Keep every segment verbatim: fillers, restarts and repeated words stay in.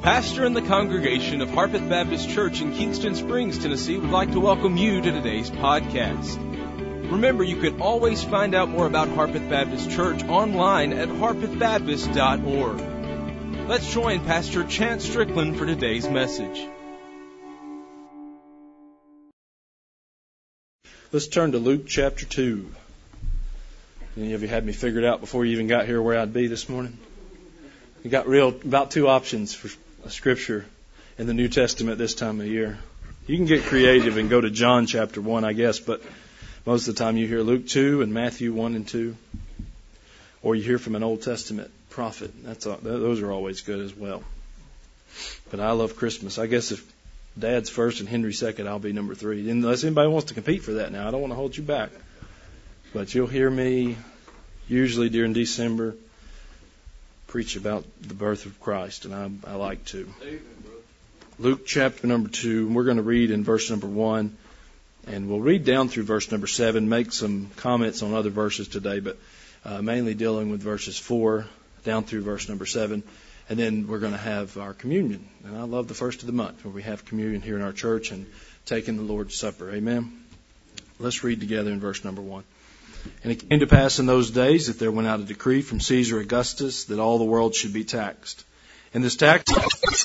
pastor in the congregation of Harpeth Baptist Church in Kingston Springs, Tennessee, would like to welcome you to today's podcast. Remember, you can always find out more about Harpeth Baptist Church online at harpeth baptist dot org. Let's join Pastor Chance Strickland for today's message. Let's turn to Luke chapter two. Any of you had me figured out before you even got here where I'd be this morning? You got real about two options for Scripture in the New Testament this time of year. You can get creative and go to John chapter one, I guess, but most of the time you hear Luke two and Matthew one and two, or you hear from an Old Testament prophet. That's all, those are always good as well. But I love Christmas. I guess if Dad's first and Henry second, I'll be number three. Unless anybody wants to compete for that now, I don't want to hold you back. But you'll hear me usually during December preach about the birth of Christ, and I, I like to. Luke chapter number two, we're going to read in verse number one, and we'll read down through verse number seven, make some comments on other verses today, but uh, mainly dealing with verses four down through verse number seven, and then we're going to have our communion. And I love the first of the month where we have communion here in our church and taking the Lord's Supper. Amen? Let's read together in verse number one. And it came to pass in those days that there went out a decree from Caesar Augustus that all the world should be taxed. And this tax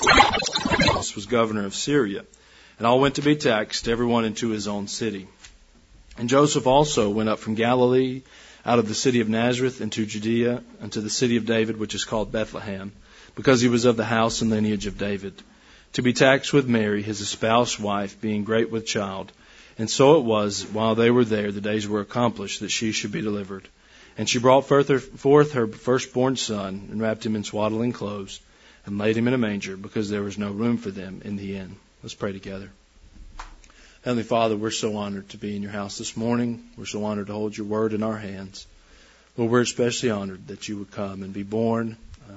was governor of Syria. And all went to be taxed, everyone into his own city. And Joseph also went up from Galilee, out of the city of Nazareth, into Judea, unto the city of David, which is called Bethlehem, because he was of the house and lineage of David, to be taxed with Mary, his espoused wife, being great with child. And so it was, while they were there, the days were accomplished that she should be delivered. And she brought forth her firstborn son, and wrapped him in swaddling clothes, and laid him in a manger, because there was no room for them in the inn. Let's pray together. Heavenly Father, we're so honored to be in your house this morning. We're so honored to hold your word in our hands. Lord, we're especially honored that you would come and be born uh,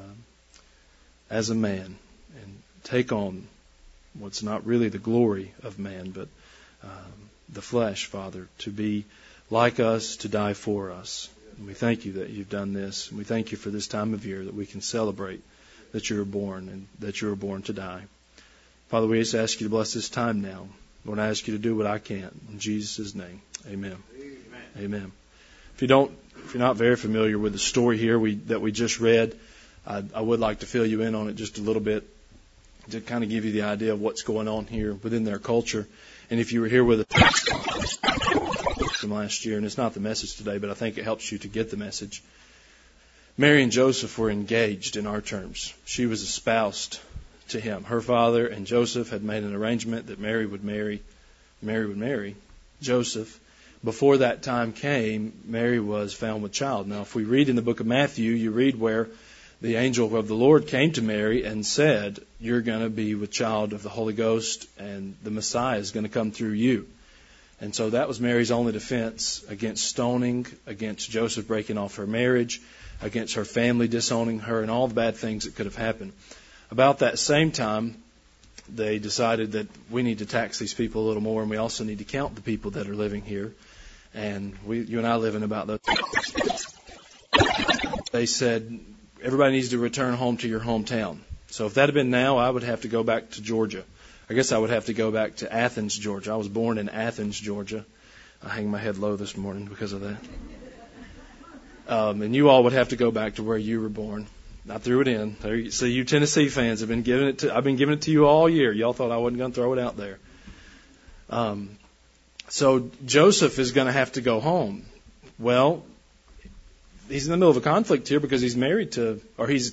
as a man and take on what's not really the glory of man, but um, the flesh, Father, to be like us, to die for us. And we thank you that you've done this. And we thank you for this time of year that we can celebrate that you were born and that you were born to die. Father, we just ask you to bless this time now. Lord, I ask you to do what I can. In Jesus' name, amen. Amen. Amen. If you don't, if you're not very familiar with the story here we, that we just read, I, I would like to fill you in on it just a little bit to kind of give you the idea of what's going on here within their culture. And if you were here with us from last year, and it's not the message today, but I think it helps you to get the message. Mary and Joseph were engaged in our terms. She was espoused to him. Her father and Joseph had made an arrangement that Mary would marry, Mary would marry Joseph. Before that time came, Mary was found with child. Now, if we read in the book of Matthew, you read where the angel of the Lord came to Mary and said, you're going to be with child of the Holy Ghost, and the Messiah is going to come through you. And so that was Mary's only defense against stoning, against Joseph breaking off her marriage, against her family disowning her, and all the bad things that could have happened. About that same time, they decided that we need to tax these people a little more, and we also need to count the people that are living here. And we, you and I live in about those. They said, everybody needs to return home to your hometown. So if that had been now, I would have to go back to Georgia. I guess I would have to go back to Athens, Georgia. I was born in Athens, Georgia. I hang my head low this morning because of that. Um, and you all would have to go back to where you were born. I threw it in. There you see, you Tennessee fans have been giving it to. I've been giving it to you all year. Y'all thought I wasn't going to throw it out there. Um, so Joseph is going to have to go home. Well, he's in the middle of a conflict here because he's married to, or he's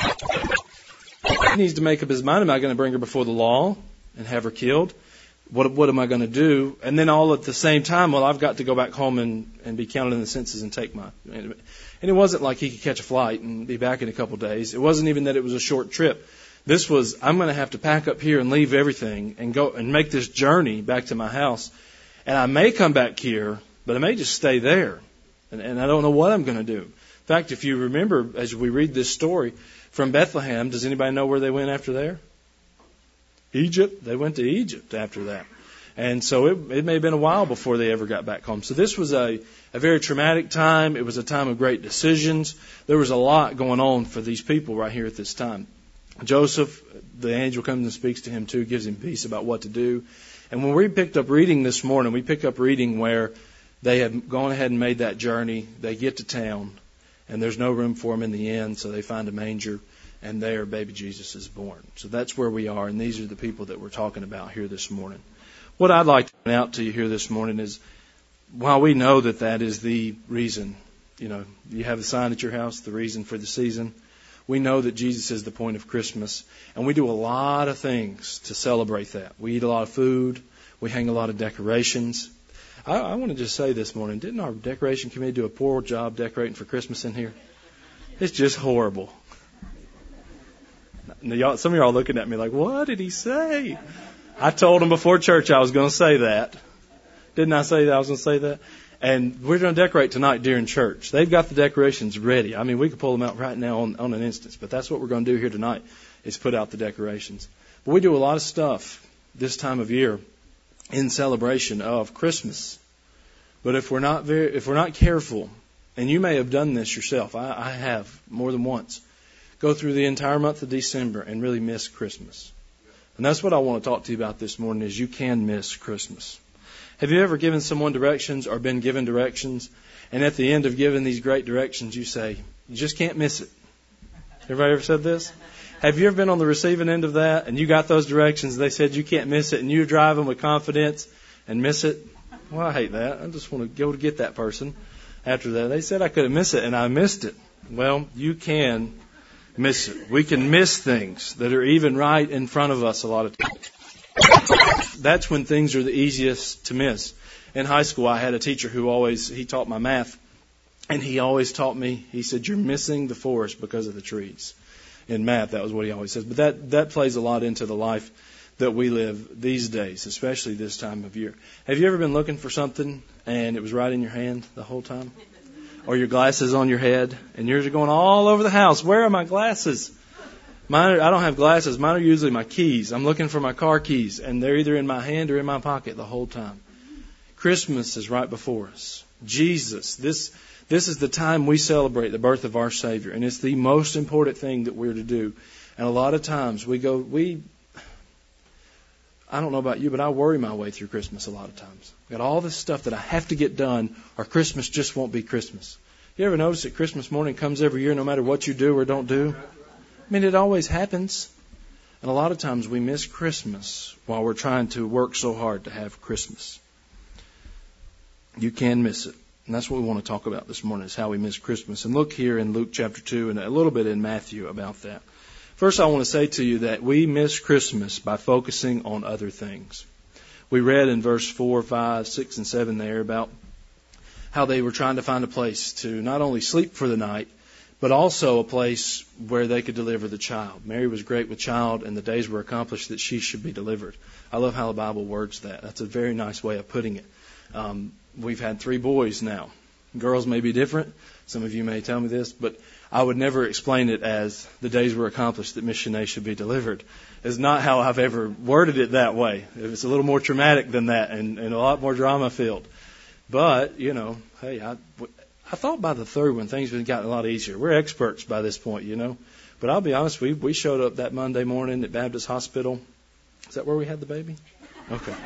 he needs to make up his mind. Am I going to bring her before the law and have her killed? What what am I going to do? And then all at the same time, well, I've got to go back home and, and be counted in the census and take my. And it wasn't like he could catch a flight and be back in a couple of days. It wasn't even that it was a short trip. This was, I'm going to have to pack up here and leave everything and go and make this journey back to my house. And I may come back here, but I may just stay there. And, and I don't know what I'm going to do. In fact, if you remember, as we read this story from Bethlehem, does anybody know where they went after there? Egypt. They went to Egypt after that. And so it, it may have been a while before they ever got back home. So this was a, a very traumatic time. It was a time of great decisions. There was a lot going on for these people right here at this time. Joseph, the angel comes and speaks to him too, gives him peace about what to do. And when we picked up reading this morning, we pick up reading where they have gone ahead and made that journey. They get to town, and there's no room for them in the inn, so they find a manger, and there baby Jesus is born. So that's where we are, and these are the people that we're talking about here this morning. What I'd like to point out to you here this morning is, while we know that that is the reason, you know, you have a sign at your house, the reason for the season, we know that Jesus is the point of Christmas, and we do a lot of things to celebrate that. We eat a lot of food. We hang a lot of decorations. I, I want to just say this morning, didn't our decoration committee do a poor job decorating for Christmas in here? It's just horrible. Now, y'all, some of y'all are looking at me like, what did he say? I told them before church I was going to say that. Didn't I say that I was going to say that? And we're going to decorate tonight during church. They've got the decorations ready. I mean, we could pull them out right now on, on an instance. But that's what we're going to do here tonight, is put out the decorations. But we do a lot of stuff this time of year in celebration of Christmas. But if we're not very, if we're not careful, and you may have done this yourself, I, I have more than once, go through the entire month of December and really miss Christmas. And that's what I want to talk to you about this morning, is you can miss Christmas. Have you ever given someone directions or been given directions, and at the end of giving these great directions, you say, you just can't miss it? Everybody ever said this? Have you ever been on the receiving end of that, and you got those directions, they said you can't miss it, and you're driving with confidence and miss it? Well, I hate that. I just want to go to get that person after that. They said I couldn't miss it, and I missed it. Well, you can miss it. We can miss things that are even right in front of us a lot of times. That's when things are the easiest to miss. In high school, I had a teacher who always, he taught my math, and he always taught me, he said, you're missing the forest because of the trees. In math, that was what he always says. But that, that plays a lot into the life that we live these days, especially this time of year. Have you ever been looking for something and it was right in your hand the whole time? Or your glasses on your head, and yours are going all over the house. Where are my glasses? Mine are, I don't have glasses. Mine are usually my keys. I'm looking for my car keys, and they're either in my hand or in my pocket the whole time. Christmas is right before us. Jesus, this this is the time we celebrate the birth of our Savior, and it's the most important thing that we're to do. And a lot of times we go, we, I don't know about you, but I worry my way through Christmas a lot of times. I've got all this stuff that I have to get done, or Christmas just won't be Christmas. You ever notice that Christmas morning comes every year no matter what you do or don't do? I mean, it always happens. And a lot of times we miss Christmas while we're trying to work so hard to have Christmas. You can miss it. And that's what we want to talk about this morning, is how we miss Christmas. And look here in Luke chapter two and a little bit in Matthew about that. First, I want to say to you that we miss Christmas by focusing on other things. We read in verse four, five, six, and seven there about how they were trying to find a place to not only sleep for the night, but also a place where they could deliver the child. Mary was great with child, and the days were accomplished that she should be delivered. I love how the Bible words that. That's a very nice way of putting it. Um, we've had three boys now. Girls may be different. Some of you may tell me this, but I would never explain it as the days were accomplished that Miss Shanae should be delivered. It's not how I've ever worded it that way. It's a little more traumatic than that, and, and a lot more drama-filled. But, you know, hey, I... I thought by the third one things had gotten a lot easier. We're experts by this point, you know. But I'll be honest, we we showed up that Monday morning at Baptist Hospital. Is that where we had the baby? Okay.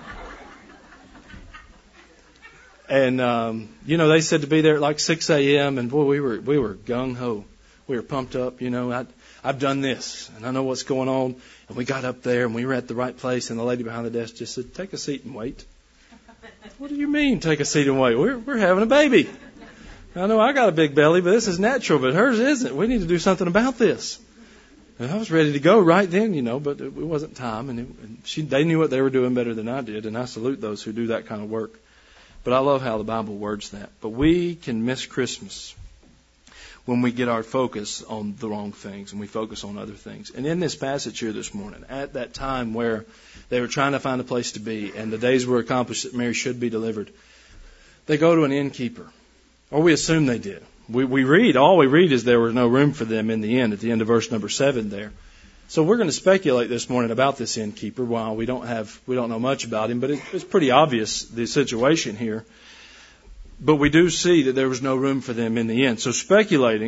And um, you know, they said to be there at like six a.m. and boy, we were we were gung ho. We were pumped up, you know. I I've done this and I know what's going on. And we got up there and we were at the right place, and the lady behind the desk just said, "Take a seat and wait." What do you mean, take a seat and wait? We're we're having a baby. I know I got a big belly, but this is natural, but hers isn't. We need to do something about this. And I was ready to go right then, you know, but it wasn't time. And, it, and she, they knew what they were doing better than I did, and I salute those who do that kind of work. But I love how the Bible words that. But we can miss Christmas when we get our focus on the wrong things and we focus on other things. And in this passage here this morning, at that time where they were trying to find a place to be and the days were accomplished that Mary should be delivered, they go to an innkeeper. Or we assume they did. We, we read, all we read is there was no room for them in the inn at the end of verse number seven there. So we're going to speculate this morning about this innkeeper while we don't have, we don't know much about him, but it, it's pretty obvious the situation here. But we do see that there was no room for them in the inn. So speculating,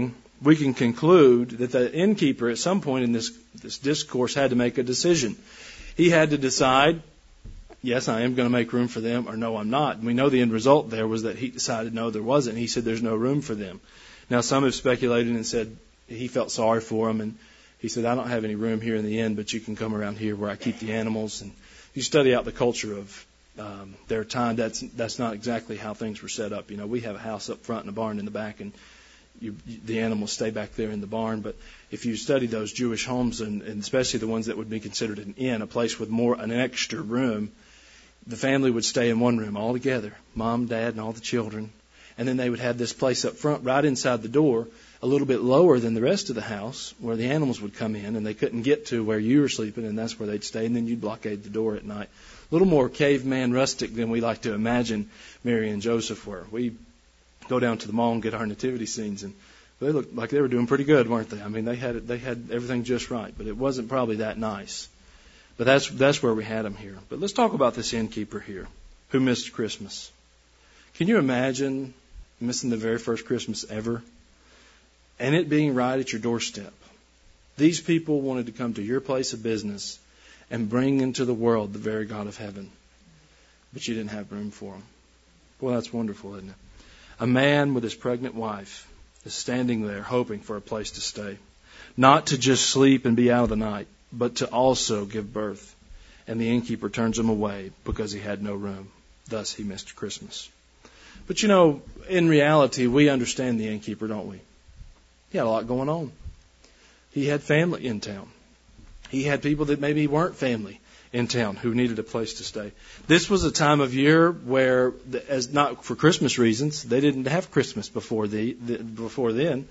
we can conclude that the innkeeper at some point in this, this discourse had to make a decision. He had to decide, yes, I am going to make room for them, or no, I'm not. And we know the end result there was that he decided no, there wasn't. He said there's no room for them. Now, some have speculated and said he felt sorry for them, and he said, I don't have any room here in the inn, but you can come around here where I keep the animals. And you study out the culture of um, their time, that's that's not exactly how things were set up. You know, we have a house up front and a barn in the back, and you, the animals stay back there in the barn. But if you study those Jewish homes, and, and especially the ones that would be considered an inn, a place with more an extra room, the family would stay in one room all together, mom, dad, and all the children. And then they would have this place up front right inside the door, a little bit lower than the rest of the house, where the animals would come in, and they couldn't get to where you were sleeping, and that's where they'd stay. And then you'd blockade the door at night. A little more caveman rustic than we like to imagine Mary and Joseph were. We go down to the mall and get our nativity scenes, and they looked like they were doing pretty good, weren't they? I mean, they had it, they had everything just right, but it wasn't probably that nice. But that's that's where we had them here. But let's talk about this innkeeper here who missed Christmas. Can you imagine missing the very first Christmas ever? And it being right at your doorstep. These people wanted to come to your place of business and bring into the world the very God of heaven. But you didn't have room for them. Boy, that's wonderful, isn't it? A man with his pregnant wife is standing there hoping for a place to stay. Not to just sleep and be out of the night, but to also give birth. And the innkeeper turns him away because he had no room. Thus he missed Christmas. But you know, in reality, we understand the innkeeper, don't we? He had a lot going on. He had family in town. He had people that maybe weren't family in town who needed a place to stay. This was a time of year where, as not for Christmas reasons, they didn't have Christmas before the, the before then.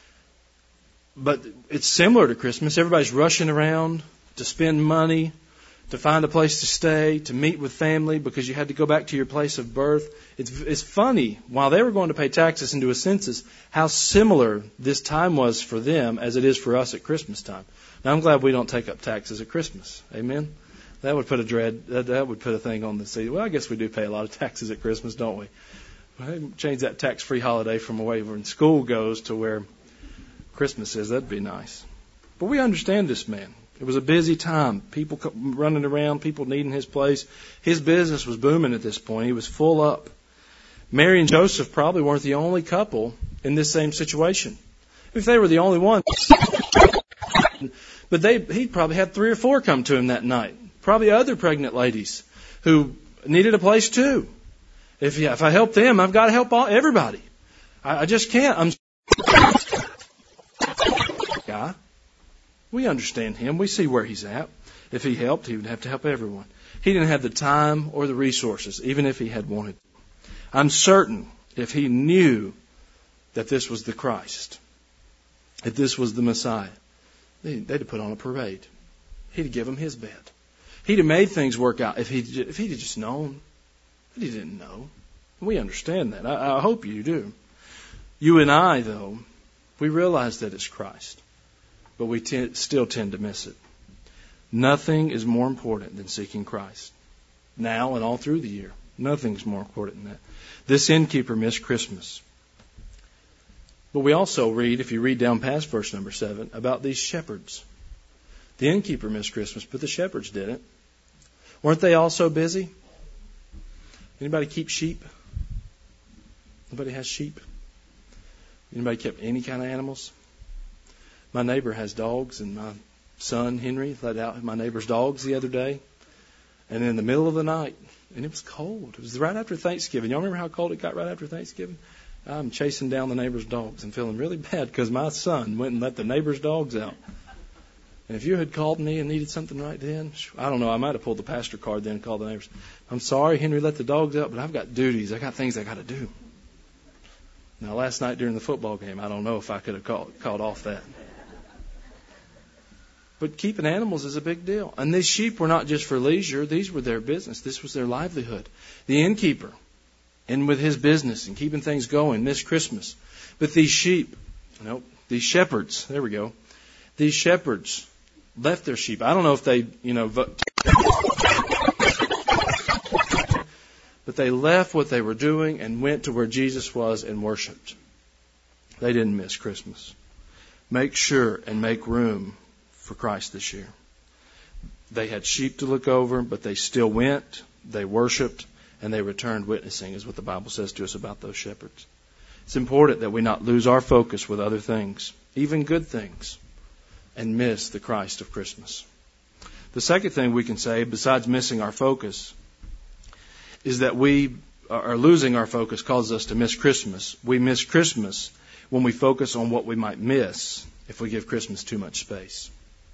But it's similar to Christmas. Everybody's rushing around to spend money, to find a place to stay, to meet with family because you had to go back to your place of birth. It's, it's funny, while they were going to pay taxes and do a census, how similar this time was for them as it is for us at Christmas time. Now, I'm glad we don't take up taxes at Christmas. Amen? That would put a dread, that, that would put a thing on the sea. Well, I guess we do pay a lot of taxes at Christmas, don't we? Well, change that tax-free holiday from away when school goes to where Christmas is. That'd be nice. But we understand this man. It was a busy time. People running around, people needing his place. His business was booming at this point. He was full up. Mary and Joseph probably weren't the only couple in this same situation. If they were the only one. But they, he probably had three or four come to him that night. Probably other pregnant ladies who needed a place too. If, if I help them, I've got to help all, everybody. I, I just can't. I'm. Yeah. We understand him. We see where he's at. If he helped, he would have to help everyone. He didn't have the time or the resources, even if he had wanted. I'm certain if he knew that this was the Christ, that this was the Messiah, they'd have put on a parade. He'd have given him his bed. He'd have made things work out if he'd, if he'd have just known. But he didn't know. We understand that. I, I hope you do. You and I, though, we realize that it's Christ. But we t- still tend to miss it. Nothing is more important than seeking Christ. Now and all through the year. Nothing is more important than that. This innkeeper missed Christmas. But we also read, if you read down past verse number seven, about these shepherds. The innkeeper missed Christmas, but the shepherds didn't. Weren't they also busy? Anybody keep sheep? Anybody has sheep? Anybody kept any kind of animals? My neighbor has dogs, and my son, Henry, let out my neighbor's dogs the other day. And in the middle of the night, and it was cold. It was right after Thanksgiving. Y'all remember how cold it got right after Thanksgiving? I'm chasing down the neighbor's dogs and feeling really bad because my son went and let the neighbor's dogs out. And if you had called me and needed something right then, I don't know, I might have pulled the pastor card then and called the neighbors. I'm sorry, Henry let the dogs out, but I've got duties. I got things I got to do. Now, last night during the football game, I don't know if I could have called, called off that. But keeping animals is a big deal. And these sheep were not just for leisure. These were their business. This was their livelihood. The innkeeper, and with his business and keeping things going, missed Christmas. But these sheep, nope, these shepherds, there we go. These shepherds left their sheep. I don't know if they, you know, but they left what they were doing and went to where Jesus was and worshiped. They didn't miss Christmas. make sure and make room for Christ this year. They had sheep to look over, but they still went, they worshiped, and they returned witnessing, is what the Bible says to us about those shepherds. It's important that we not lose our focus with other things, even good things, and miss the Christ of Christmas. The second thing we can say, besides missing our focus, is that we are losing our focus causes us to miss Christmas. We miss Christmas when we focus on what we might miss if we give Christmas too much space.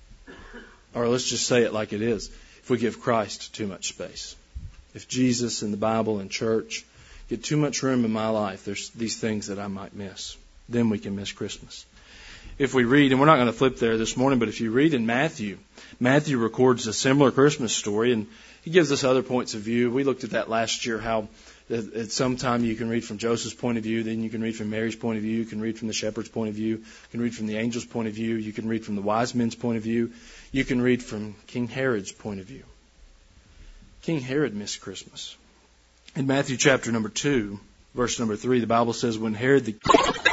Or let's just say it like it is. If we give Christ too much space. If Jesus and the Bible and church get too much room in my life, there's these things that I might miss. Then we can miss Christmas. If we read, and we're not going to flip there this morning, but if you read in Matthew, Matthew records a similar Christmas story, and he gives us other points of view. We looked at that last year, how at some time you can read from Joseph's point of view, then you can read from Mary's point of view, you can read from the shepherd's point of view, you can read from the angel's point of view, you can read from the wise men's point of view, you can read from King Herod's point of view. King Herod missed Christmas. In Matthew chapter number two, verse number three, the Bible says, when Herod the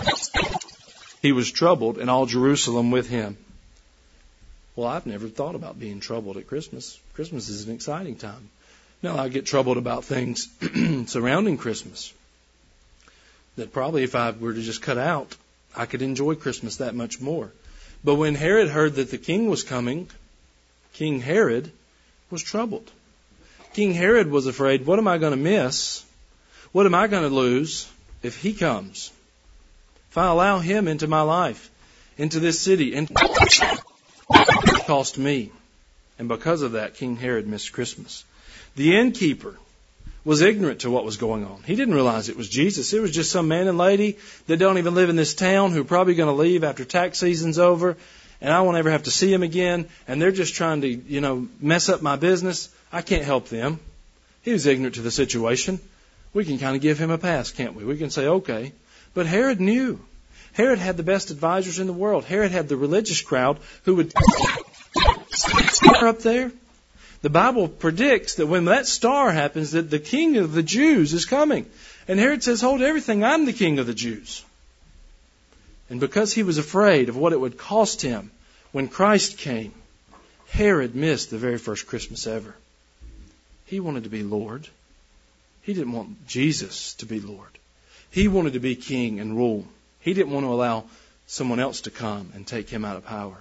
he was troubled, and all Jerusalem with him. Well, I've never thought about being troubled at Christmas. Christmas is an exciting time. No, I get troubled about things surrounding Christmas that probably if I were to just cut out, I could enjoy Christmas that much more. But when Herod heard that the king was coming, King Herod was troubled. King Herod was afraid, what am I going to miss? What am I going to lose if he comes? If I allow him into my life, into this city, into it cost me. And because of that, King Herod missed Christmas. The innkeeper was ignorant to what was going on. He didn't realize it was Jesus. It was just some man and lady that don't even live in this town who are probably going to leave after tax season's over, and I won't ever have to see them again, and they're just trying to, you know, mess up my business. I can't help them. He was ignorant to the situation. We can kind of give him a pass, can't we? We can say, okay. But Herod knew. Herod had the best advisors in the world. Herod had the religious crowd who would up there. The Bible predicts that when that star happens, that the king of the Jews is coming. And Herod says, hold everything, I'm the king of the Jews. And because he was afraid of what it would cost him when Christ came, Herod missed the very first Christmas ever. He wanted to be Lord. He didn't want Jesus to be Lord. He wanted to be king and rule. He didn't want to allow someone else to come and take him out of power.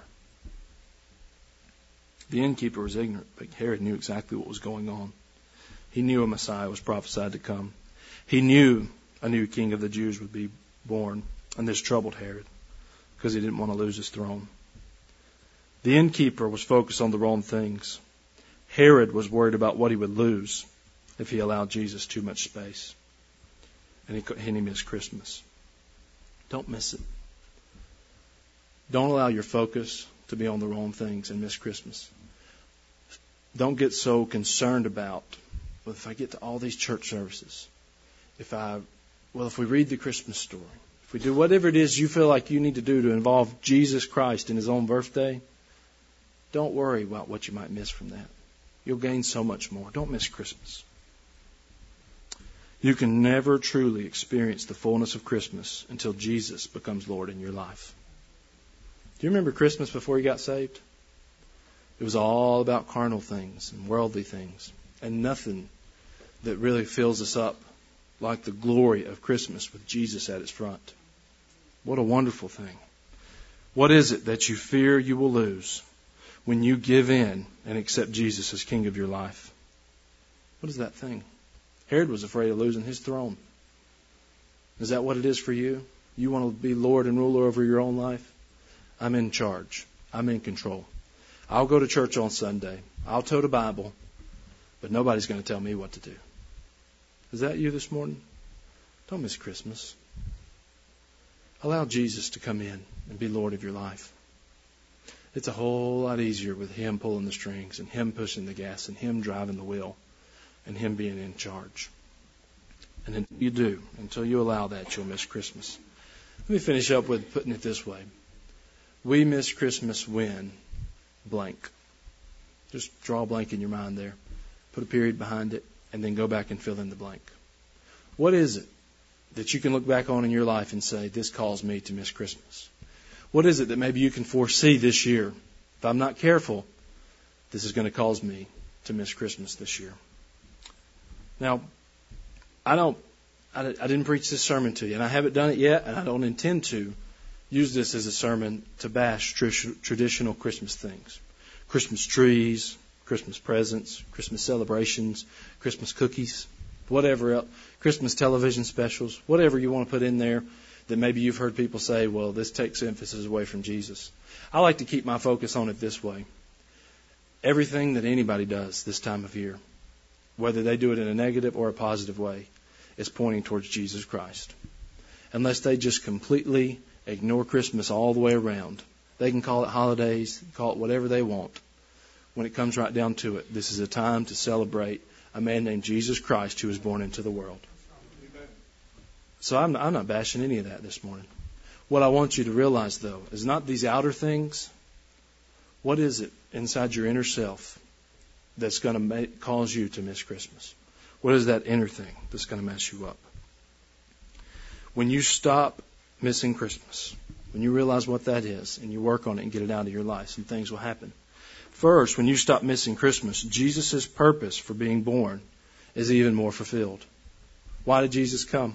The innkeeper was ignorant, but Herod knew exactly what was going on. He knew a Messiah was prophesied to come. He knew a new king of the Jews would be born, and this troubled Herod because he didn't want to lose his throne. The innkeeper was focused on the wrong things. Herod was worried about what he would lose if he allowed Jesus too much space. And he, and he missed Christmas. Don't miss it. Don't allow your focus to be on the wrong things and miss Christmas. Don't get so concerned about, well, if I get to all these church services, if I, well, if we read the Christmas story, if we do whatever it is you feel like you need to do to involve Jesus Christ in His own birthday, don't worry about what you might miss from that. You'll gain so much more. Don't miss Christmas. You can never truly experience the fullness of Christmas until Jesus becomes Lord in your life. Do you remember Christmas before you got saved? It was all about carnal things and worldly things, and nothing that really fills us up like the glory of Christmas with Jesus at its front. What a wonderful thing. What is it that you fear you will lose when you give in and accept Jesus as King of your life? What is that thing? Herod was afraid of losing his throne. Is that what it is for you? You want to be Lord and ruler over your own life? I'm in charge. I'm in control. I'll go to church on Sunday. I'll tote a Bible, but nobody's going to tell me what to do. Is that you this morning? Don't miss Christmas. Allow Jesus to come in and be Lord of your life. It's a whole lot easier with Him pulling the strings and Him pushing the gas and Him driving the wheel and Him being in charge. And until you do, until you allow that, you'll miss Christmas. Let me finish up with putting it this way. We miss Christmas when blank. Just draw a blank in your mind there. Put a period behind it and then go back and fill in the blank. What is it that you can look back on in your life and say, this caused me to miss Christmas? What is it that maybe you can foresee this year? If I'm not careful, this is going to cause me to miss Christmas this year. Now, I don't, I, I didn't preach this sermon to you, and I haven't done it yet, and I don't intend to use this as a sermon to bash tr- traditional Christmas things. Christmas trees, Christmas presents, Christmas celebrations, Christmas cookies, whatever else, Christmas television specials, whatever you want to put in there that maybe you've heard people say, well, this takes emphasis away from Jesus. I like to keep my focus on it this way. Everything that anybody does this time of year, whether they do it in a negative or a positive way, is pointing towards Jesus Christ. Unless they just completely ignore Christmas all the way around. They can call it holidays, call it whatever they want. When it comes right down to it, this is a time to celebrate a man named Jesus Christ who was born into the world. So I'm, I'm not bashing any of that this morning. What I want you to realize, though, is not these outer things. What is it inside your inner self that's going to make, cause you to miss Christmas? What is that inner thing that's going to mess you up? When you stop missing Christmas, when you realize what that is and you work on it and get it out of your life, some things will happen. First, when you stop missing Christmas, Jesus' purpose for being born is even more fulfilled. Why did Jesus come?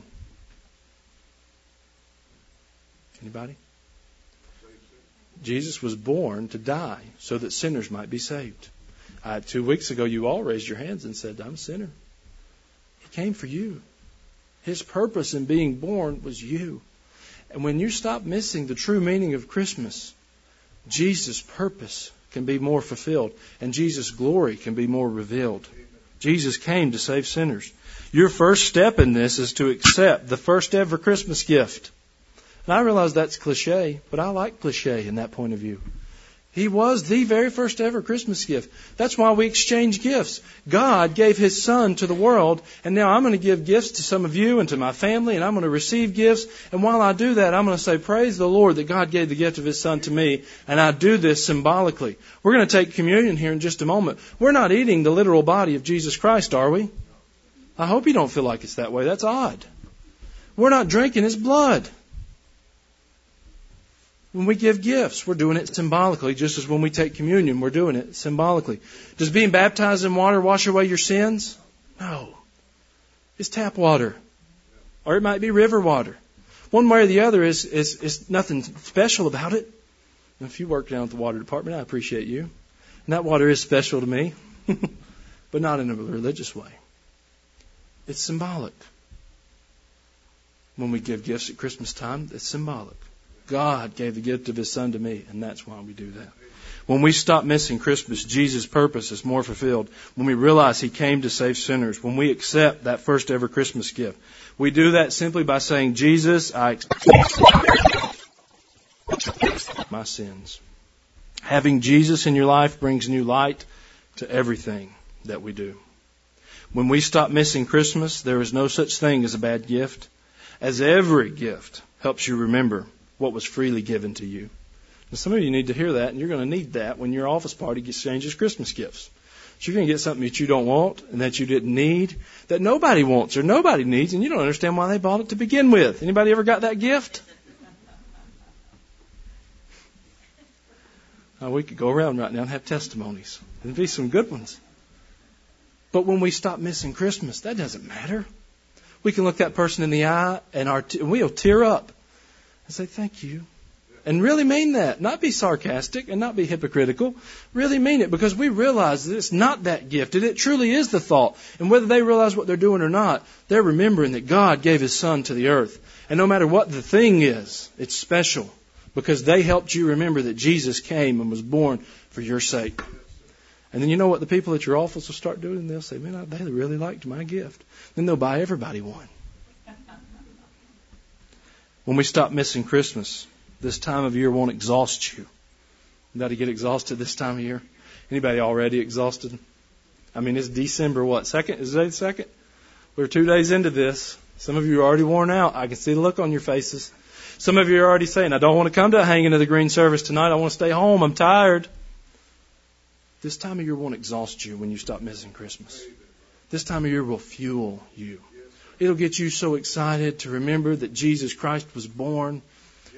Anybody? Jesus was born to die so that sinners might be saved. Uh, two weeks ago, you all raised your hands and said, I'm a sinner. He came for you. His purpose in being born was you. And when you stop missing the true meaning of Christmas, Jesus' purpose can be more fulfilled and Jesus' glory can be more revealed. Jesus came to save sinners. Your first step in this is to accept the first ever Christmas gift. And I realize that's cliche, but I like cliche in that point of view. He was the very first ever Christmas gift. That's why we exchange gifts. God gave His Son to the world, and now I'm going to give gifts to some of you and to my family, and I'm going to receive gifts. And while I do that, I'm going to say, praise the Lord that God gave the gift of His Son to me, and I do this symbolically. We're going to take communion here in just a moment. We're not eating the literal body of Jesus Christ, are we? I hope you don't feel like it's that way. That's odd. We're not drinking His blood. When we give gifts, we're doing it symbolically, just as when we take communion, we're doing it symbolically. Does being baptized in water wash away your sins? No. It's tap water. Or it might be river water. One way or the other is, is, is nothing special about it. And if you work down at the water department, I appreciate you. And that water is special to me, but not in a religious way. It's symbolic. When we give gifts at Christmas time, it's symbolic. God gave the gift of His Son to me, and that's why we do that. When we stop missing Christmas, Jesus' purpose is more fulfilled. When we realize He came to save sinners, when we accept that first ever Christmas gift, we do that simply by saying, Jesus, I accept my sins. Having Jesus in your life brings new light to everything that we do. When we stop missing Christmas, there is no such thing as a bad gift, as every gift helps you remember what was freely given to you. Now, some of you need to hear that, and you're going to need that when your office party exchanges Christmas gifts. So you're going to get something that you don't want and that you didn't need, that nobody wants or nobody needs, and you don't understand why they bought it to begin with. Anybody ever got that gift? Oh, we could go around right now and have testimonies. There'd be some good ones. But when we stop missing Christmas, that doesn't matter. We can look that person in the eye and our t- we'll tear up and say, thank you. And really mean that. Not be sarcastic and not be hypocritical. Really mean it, because we realize that it's not that gifted. It truly is the thought. And whether they realize what they're doing or not, they're remembering that God gave His Son to the earth. And no matter what the thing is, it's special because they helped you remember that Jesus came and was born for your sake. And then you know what the people at your office will start doing? They'll say, man, they really liked my gift. Then they'll buy everybody one. When we stop missing Christmas, this time of year won't exhaust you. Anybody get exhausted this time of year? Anybody already exhausted? I mean, it's December, what, second? Is it the second? We're two days into this. Some of you are already worn out. I can see the look on your faces. Some of you are already saying, I don't want to come to a hanging of the green service tonight. I want to stay home. I'm tired. This time of year won't exhaust you when you stop missing Christmas. This time of year will fuel you. It'll get you so excited to remember that Jesus Christ was born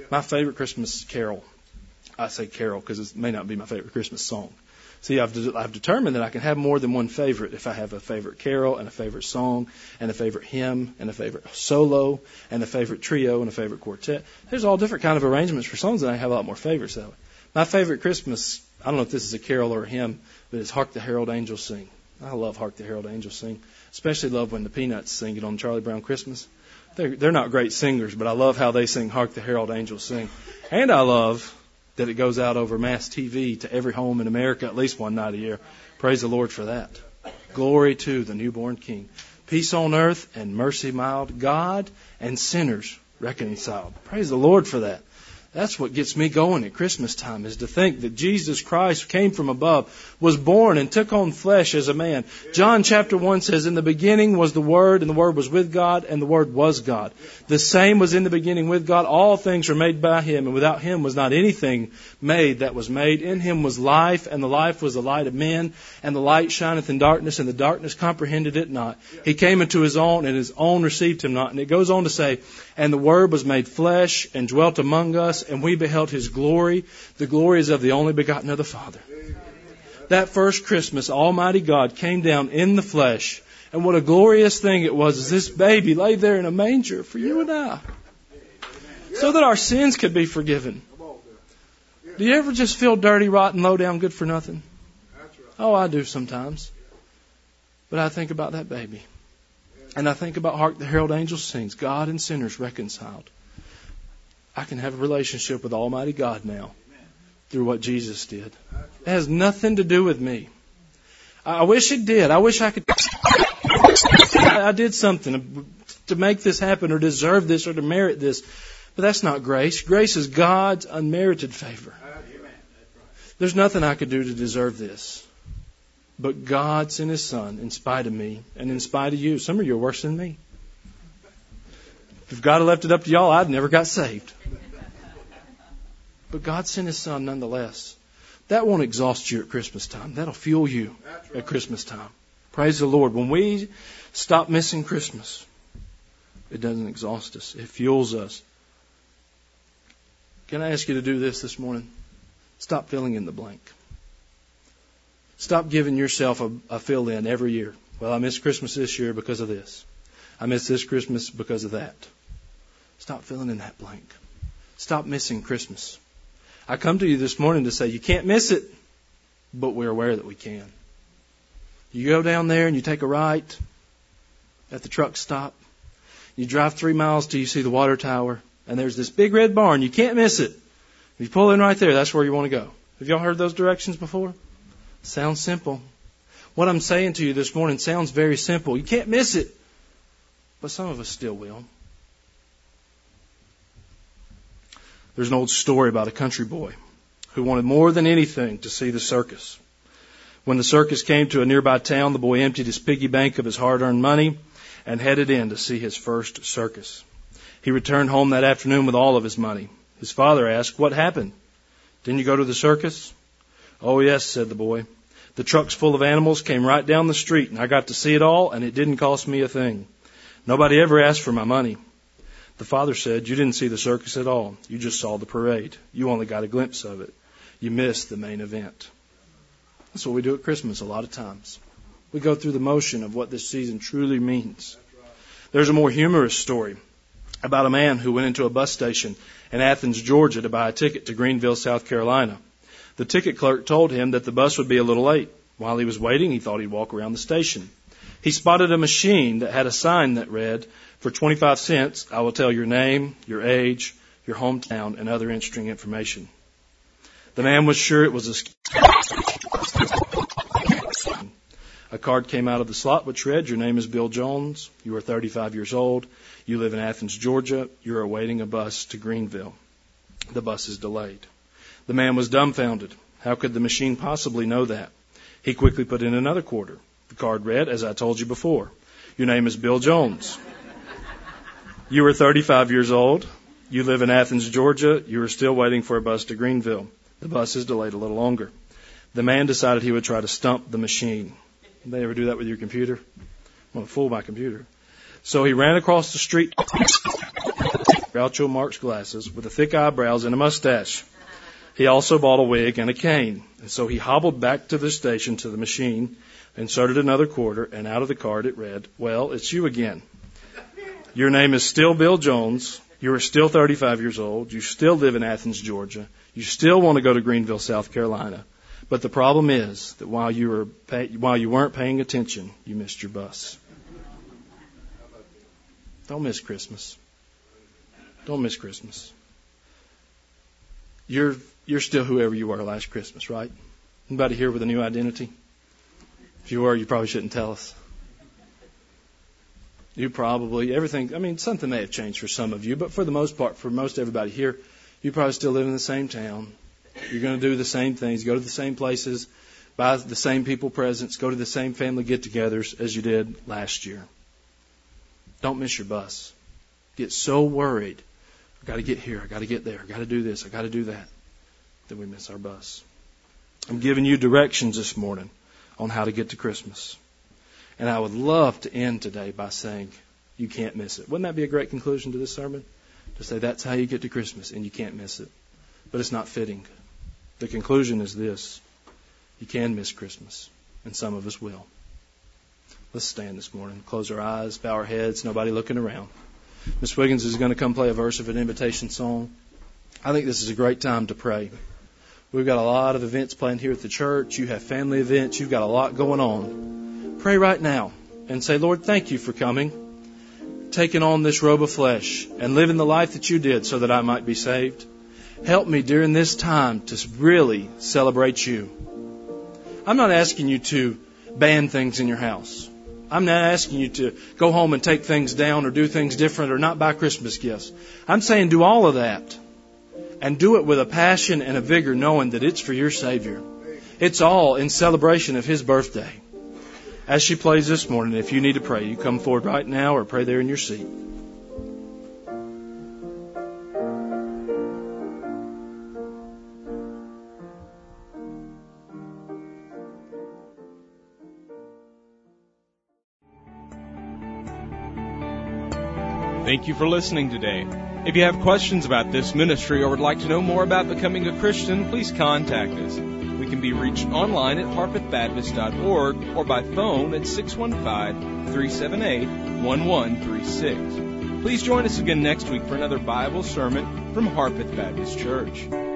My favorite Christmas carol, I say carol because it may not be my favorite Christmas song. See, I've, de- I've determined that I can have more than one favorite if I have a favorite carol and a favorite song and a favorite hymn and a favorite solo and a favorite trio and a favorite quartet. There's all different kind of arrangements for songs, and I have a lot more favorites that way. My favorite Christmas, I don't know if this is a carol or a hymn, but it's Hark the Herald Angels Sing. I love Hark the Herald Angels Sing. Especially love when the Peanuts sing it on Charlie Brown Christmas. They're, they're not great singers, but I love how they sing Hark the Herald Angels Sing. And I love that it goes out over mass T V to every home in America at least one night a year. Praise the Lord for that. Glory to the newborn King. Peace on earth and mercy mild, God and sinners reconciled. Praise the Lord for that. That's what gets me going at Christmas time, is to think that Jesus Christ came from above, was born and took on flesh as a man. John chapter one says, in the beginning was the Word, and the Word was with God, and the Word was God. The same was in the beginning with God. All things were made by Him, and without Him was not anything made that was made. In Him was life, and the life was the light of men, and the light shineth in darkness, and the darkness comprehended it not. He came into His own, and His own received Him not. And it goes on to say, and the Word was made flesh, and dwelt among us, and we beheld His glory. The glory is of the only begotten of the Father. That first Christmas, Almighty God came down in the flesh. And what a glorious thing it was, as this baby lay there in a manger for you and I, so that our sins could be forgiven. Do you ever just feel dirty, rotten, low down, good for nothing? Oh, I do sometimes. But I think about that baby. And I think about Hark the Herald Angels Sings, God and sinners reconciled. I can have a relationship with Almighty God now through what Jesus did. It has nothing to do with me. I wish it did. I wish I could. I did something to make this happen or deserve this or to merit this. But that's not grace. Grace is God's unmerited favor. There's nothing I could do to deserve this. But God sent His Son in spite of me and in spite of you. Some of you are worse than me. If God had left it up to y'all, I'd never got saved. But God sent His Son nonetheless. That won't exhaust you at Christmas time. That'll fuel you at Christmas time. Praise the Lord. When we stop missing Christmas, it doesn't exhaust us. It fuels us. Can I ask you to do this this morning? Stop filling in the blank. Stop giving yourself a, a fill-in every year. Well, I missed Christmas this year because of this. I missed this Christmas because of that. Stop filling in that blank. Stop missing Christmas. I come to you this morning to say you can't miss it, but we're aware that we can. You go down there and you take a right at the truck stop. You drive three miles till you see the water tower, and there's this big red barn. You can't miss it. If you pull in right there, that's where you want to go. Have y'all heard those directions before? Sounds simple. What I'm saying to you this morning sounds very simple. You can't miss it, but some of us still will. There's an old story about a country boy who wanted more than anything to see the circus. When the circus came to a nearby town, the boy emptied his piggy bank of his hard-earned money and headed in to see his first circus. He returned home that afternoon with all of his money. His father asked, "What happened? Didn't you go to the circus?" "Oh, yes," said the boy. "The trucks full of animals came right down the street, and I got to see it all, and it didn't cost me a thing. Nobody ever asked for my money." The father said, "You didn't see the circus at all. You just saw the parade. You only got a glimpse of it. You missed the main event." That's what we do at Christmas a lot of times. We go through the motion of what this season truly means. There's a more humorous story about a man who went into a bus station in Athens, Georgia to buy a ticket to Greenville, South Carolina. The ticket clerk told him that the bus would be a little late. While he was waiting, he thought he'd walk around the station. He spotted a machine that had a sign that read, "For twenty-five cents, I will tell your name, your age, your hometown, and other interesting information." The man was sure it was a... A card came out of the slot which read, "Your name is Bill Jones. You are thirty-five years old. You live in Athens, Georgia. You're awaiting a bus to Greenville. The bus is delayed." The man was dumbfounded. How could the machine possibly know that? He quickly put in another quarter. The card read, "As I told you before, your name is Bill Jones. You are thirty-five years old. You live in Athens, Georgia. You are still waiting for a bus to Greenville. The bus is delayed a little longer." The man decided he would try to stump the machine. Anybody ever do that with your computer? I want to fool my computer. So he ran across the street Groucho Marx glasses, with the thick eyebrows and a mustache. He also bought a wig and a cane. And so he hobbled back to the station to the machine, inserted another quarter, and out of the card it read, "Well, it's you again. Your name is still Bill Jones. You are still thirty-five years old. You still live in Athens, Georgia. You still want to go to Greenville, South Carolina. But the problem is that while you were pay- while you weren't paying attention, you missed your bus." Don't miss Christmas. Don't miss Christmas. You're you're still whoever you were last Christmas, right? Anybody here with a new identity? If you were, you probably shouldn't tell us. You probably, everything, I mean, something may have changed for some of you, but for the most part, for most everybody here, you probably still live in the same town. You're going to do the same things, go to the same places, buy the same people presents, go to the same family get-togethers as you did last year. Don't miss your bus. Get so worried. I've got to get here, I've got to get there, I've got to do this, I've got to do that, that we miss our bus. I'm giving you directions this morning on how to get to Christmas. And I would love to end today by saying, you can't miss it. Wouldn't that be a great conclusion to this sermon? To say that's how you get to Christmas and you can't miss it. But it's not fitting. The conclusion is this: you can miss Christmas, and some of us will. Let's stand this morning, close our eyes, bow our heads, nobody looking around. Miss Wiggins is going to come play a verse of an invitation song. I think this is a great time to pray. We've got a lot of events planned here at the church. You have family events. You've got a lot going on. Pray right now and say, Lord, thank you for coming, taking on this robe of flesh and living the life that you did so that I might be saved. Help me during this time to really celebrate you. I'm not asking you to ban things in your house. I'm not asking you to go home and take things down or do things different or not buy Christmas gifts. I'm saying do all of that and do it with a passion and a vigor, knowing that it's for your Savior. It's all in celebration of His birthday. As she plays this morning, if you need to pray, you come forward right now or pray there in your seat. Thank you for listening today. If you have questions about this ministry or would like to know more about becoming a Christian, please contact us. We can be reached online at harpeth baptist dot org or by phone at six one five, three seven eight, one one three six. Please join us again next week for another Bible sermon from Harpeth Baptist Church.